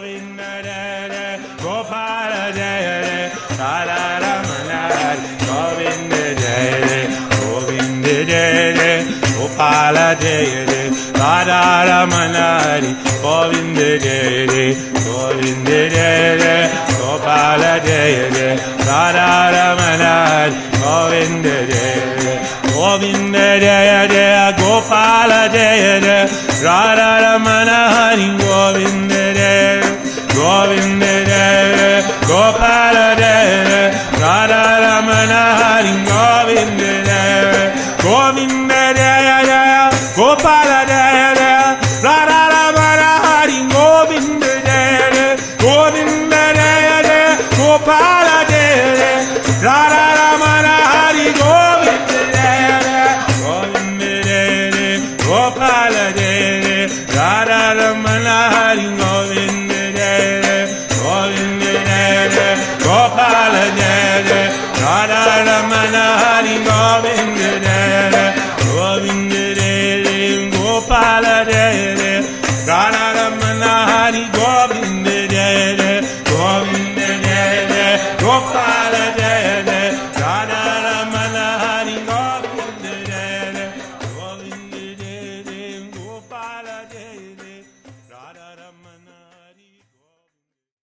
Govinda Jaya Jaya Gopala Jaya Jaya Radha Ramana Hari Govinda Jaya Jaya Govinda Jaya Jaya Gopala Jaya Jaya Radha Ramana Hari Govinda Jaya Jaya Govinda Jaya Jaya Gopala Jaya Jaya Radha Ramana Hari Govinda Jaya Jaya Govinda Jaya Jaya Gopala Jaya Jaya Radha Ramana Hari Govinda Jaya Govinda Jaya Gopala Jaya Radha Ramana Hari Govinda Jaya Govinda Jaya Jaya Gopala Jaya Radha Ramana Hari Govinda Jaya Govinda Jaya Jaya Gopala Jaya Radha Ramana Hari Govinda Jaya Govinda Jaya Gopala Jaya Radha Ramana Hari Govinda Jaya Govinda Jaya Gopala Jaya Radha Ramana Hari Govinda Jaya